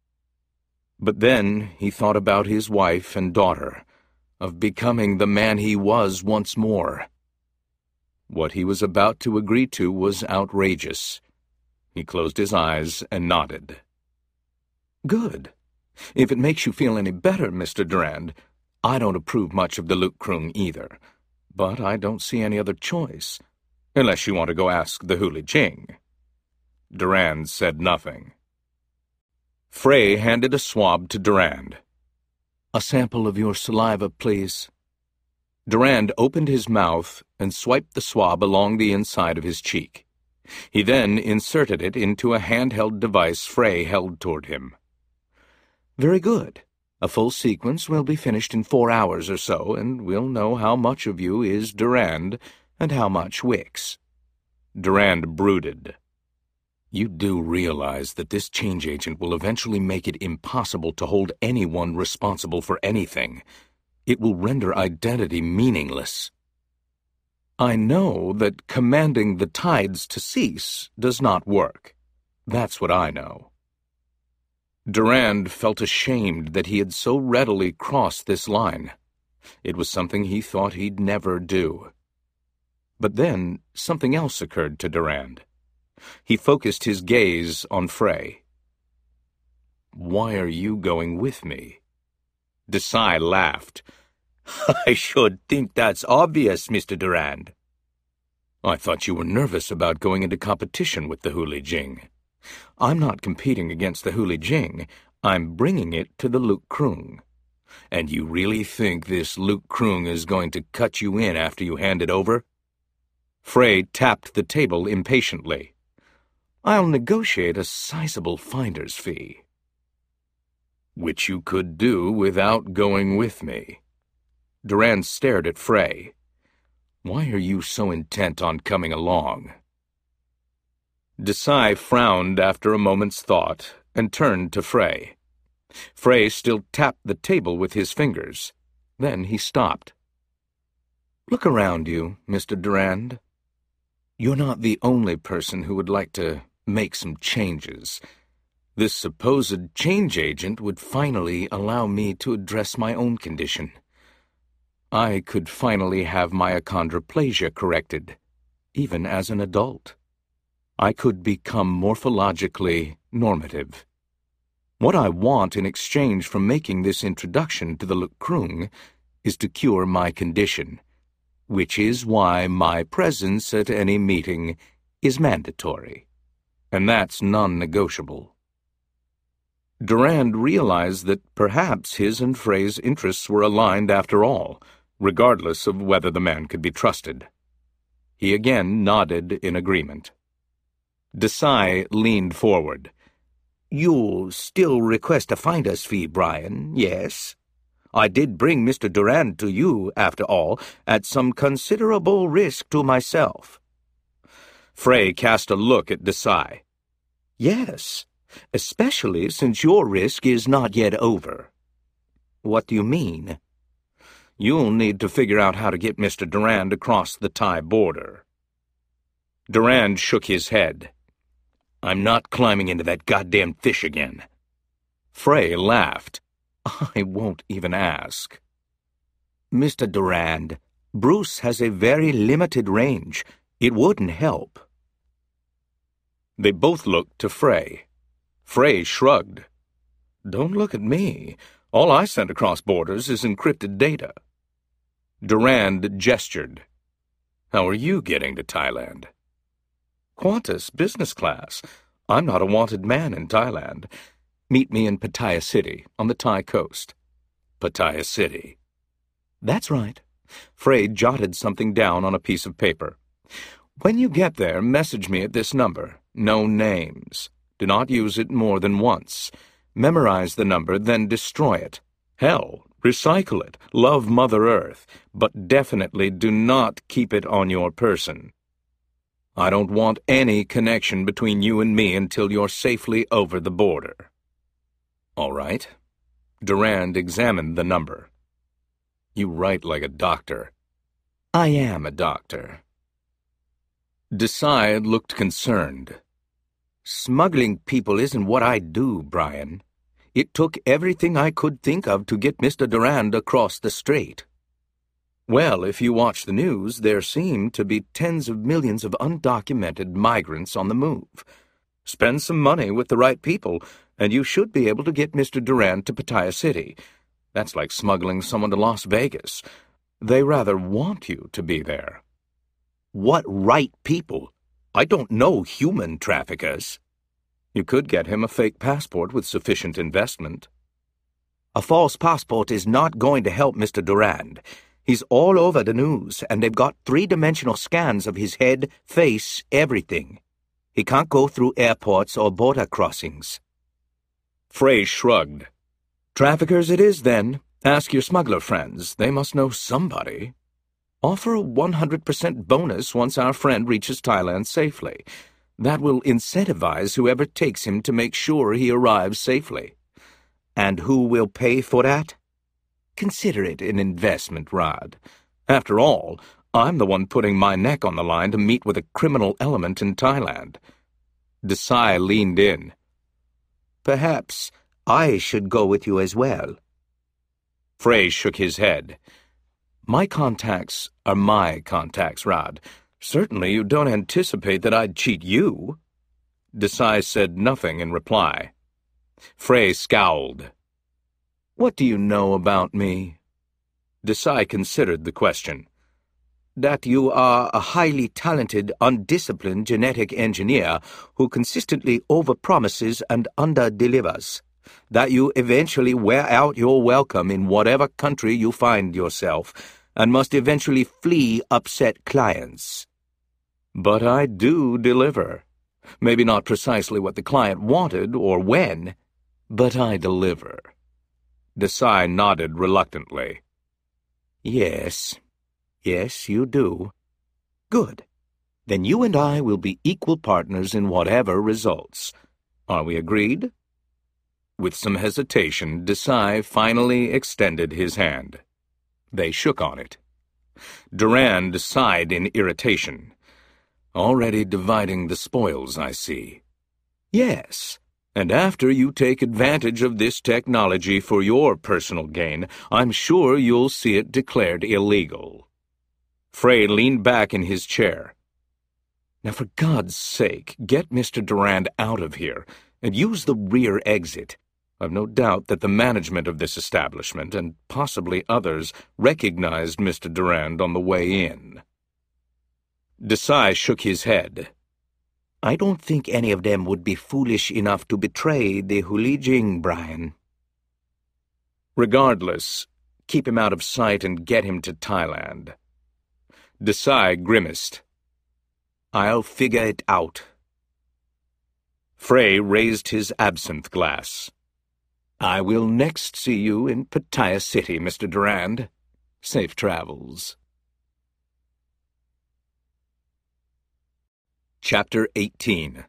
But then he thought about his wife and daughter, of becoming the man he was once more. What he was about to agree to was outrageous. He closed his eyes and nodded. Good. If it makes you feel any better, Mister Durand, I don't approve much of the Luke Krung either, but I don't see any other choice, unless you want to go ask the Huli Jing. Durand said nothing. Frey handed a swab to Durand. A sample of your saliva, please. Durand opened his mouth and swiped the swab along the inside of his cheek. He then inserted it into a handheld device Frey held toward him. Very good. A full sequence will be finished in four hours or so, and we'll know how much of you is Durand and how much Wicks. Durand brooded. You do realize that this change agent will eventually make it impossible to hold anyone responsible for anything. It will render identity meaningless. I know that commanding the tides to cease does not work. That's what I know. Durand felt ashamed that he had so readily crossed this line. It was something he thought he'd never do. But then something else occurred to Durand. He focused his gaze on Frey. Why are you going with me? Desai laughed. I should think that's obvious, Mister Durand. I thought you were nervous about going into competition with the Huli Jing. I'm not competing against the Huli Jing. I'm bringing it to the Luke Krung. And you really think this Luke Krung is going to cut you in after you hand it over? Frey tapped the table impatiently. I'll negotiate a sizable finder's fee. Which you could do without going with me. Durand stared at Frey. Why are you so intent on coming along? Desai frowned after a moment's thought and turned to Frey. Frey still tapped the table with his fingers. Then he stopped. Look around you, Mister Durand. You're not the only person who would like to make some changes. This supposed change agent would finally allow me to address my own condition. I could finally have my achondroplasia corrected, even as an adult. I could become morphologically normative. What I want in exchange for making this introduction to the Luke Krung is to cure my condition, which is why my presence at any meeting is mandatory, and that's non-negotiable. Durand realized that perhaps his and Frey's interests were aligned after all, regardless of whether the man could be trusted. He again nodded in agreement. Desai leaned forward. You'll still request a finder's fee, Brian, yes? I did bring Mister Durand to you, after all, at some considerable risk to myself. Frey cast a look at Desai. Yes, especially since your risk is not yet over. What do you mean? You'll need to figure out how to get Mister Durand across the Thai border. Durand shook his head. I'm not climbing into that goddamn fish again. Frey laughed. I won't even ask. Mister Durand, Bruce has a very limited range. It wouldn't help. They both looked to Frey. Frey shrugged. Don't look at me. All I send across borders is encrypted data. Durand gestured. How are you getting to Thailand? Qantas business class. I'm not a wanted man in Thailand. Meet me in Pattaya City, on the Thai coast. Pattaya City. That's right. Frey jotted something down on a piece of paper. When you get there, message me at this number. No names. Do not use it more than once. Memorize the number, then destroy it. Hell, recycle it. Love Mother Earth. But definitely do not keep it on your person. I don't want any connection between you and me until you're safely over the border." "All right." Durand examined the number. "You write like a doctor." "I am a doctor." Desai looked concerned. "Smuggling people isn't what I do, Brian. It took everything I could think of to get Mister Durand across the strait." "Well, if you watch the news, there seem to be tens of millions of undocumented migrants on the move. Spend some money with the right people, and you should be able to get Mister Durand to Pattaya City. That's like smuggling someone to Las Vegas. They rather want you to be there." "What right people? I don't know human traffickers." "You could get him a fake passport with sufficient investment." "A false passport is not going to help Mister Durand. He's all over the news, and they've got three-dimensional scans of his head, face, everything. He can't go through airports or border crossings." Frey shrugged. "Traffickers it is, then. Ask your smuggler friends. They must know somebody. Offer a one hundred percent bonus once our friend reaches Thailand safely. That will incentivize whoever takes him to make sure he arrives safely." "And who will pay for that?" "Consider it an investment, Rod. After all, I'm the one putting my neck on the line to meet with a criminal element in Thailand." Desai leaned in. "Perhaps I should go with you as well." Frey shook his head. "My contacts are my contacts, Rod. Certainly you don't anticipate that I'd cheat you." Desai said nothing in reply. Frey scowled. "What do you know about me?" Desai considered the question. "That you are a highly talented, undisciplined genetic engineer who consistently overpromises and underdelivers. That you eventually wear out your welcome in whatever country you find yourself, and must eventually flee upset clients." "But I do deliver. Maybe not precisely what the client wanted or when, but I deliver." Desai nodded reluctantly. "Yes, yes, you do. Good. Then you and I will be equal partners in whatever results. Are we agreed?" With some hesitation, Desai finally extended his hand. They shook on it. Durand sighed in irritation. "Already dividing the spoils, I see." "Yes, and after you take advantage of this technology for your personal gain, I'm sure you'll see it declared illegal." Frey leaned back in his chair. "Now, for God's sake, get Mister Durand out of here, and use the rear exit. I've no doubt that the management of this establishment, and possibly others, recognized Mister Durand on the way in." Desai shook his head. "I don't think any of them would be foolish enough to betray the Huli Jing, Brian." "Regardless, keep him out of sight and get him to Thailand." Desai grimaced. "I'll figure it out." Frey raised his absinthe glass. "I will next see you in Pattaya City, Mister Durand. Safe travels." Chapter eighteen.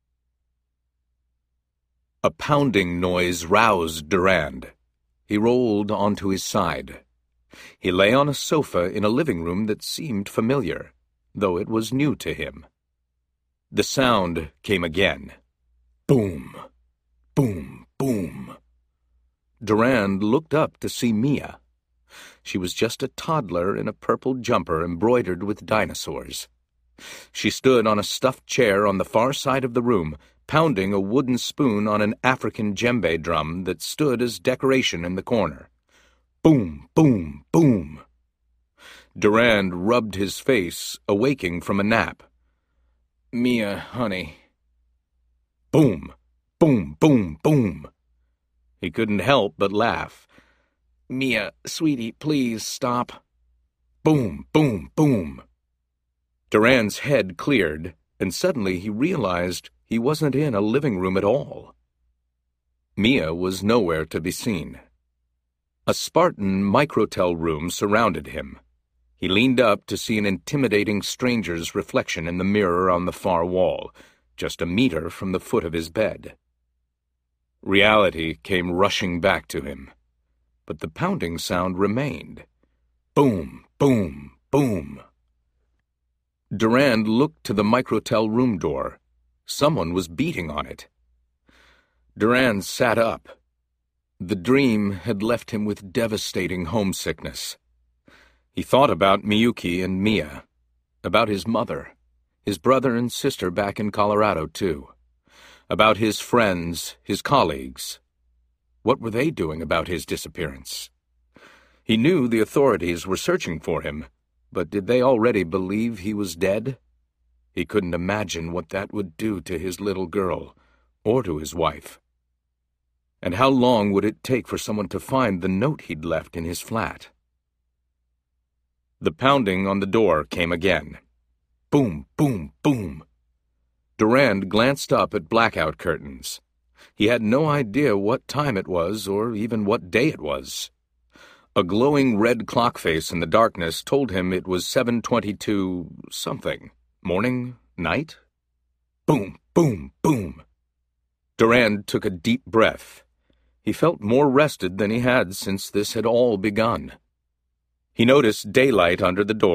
A pounding noise roused Durand. He rolled onto his side. He lay on a sofa in a living room that seemed familiar, though it was new to him. The sound came again. Boom, boom, boom. Durand looked up to see Mia. She was just a toddler in a purple jumper embroidered with dinosaurs. She stood on a stuffed chair on the far side of the room, pounding a wooden spoon on an African djembe drum that stood as decoration in the corner. Boom, boom, boom. Durand rubbed his face, awaking from a nap. "Mia, honey." Boom, boom, boom, boom. He couldn't help but laugh. "Mia, sweetie, please stop." Boom, boom, boom. Durand's head cleared, and suddenly he realized he wasn't in a living room at all. Mia was nowhere to be seen. A Spartan microtel room surrounded him. He leaned up to see an intimidating stranger's reflection in the mirror on the far wall, just a meter from the foot of his bed. Reality came rushing back to him, but the pounding sound remained. Boom, boom, boom. Durand looked to the microtel room door. Someone was beating on it. Durand sat up. The dream had left him with devastating homesickness. He thought about Miyuki and Mia, about his mother, his brother and sister back in Colorado, too, about his friends, his colleagues. What were they doing about his disappearance? He knew the authorities were searching for him, but did they already believe he was dead? He couldn't imagine what that would do to his little girl, or to his wife. And how long would it take for someone to find the note he'd left in his flat? The pounding on the door came again. Boom, boom, boom. Durand glanced up at blackout curtains. He had no idea what time it was or even what day it was. A glowing red clock face in the darkness told him it was seven twenty-two something. Morning? Night? Boom, boom, boom. Durand took a deep breath. He felt more rested than he had since this had all begun. He noticed daylight under the door.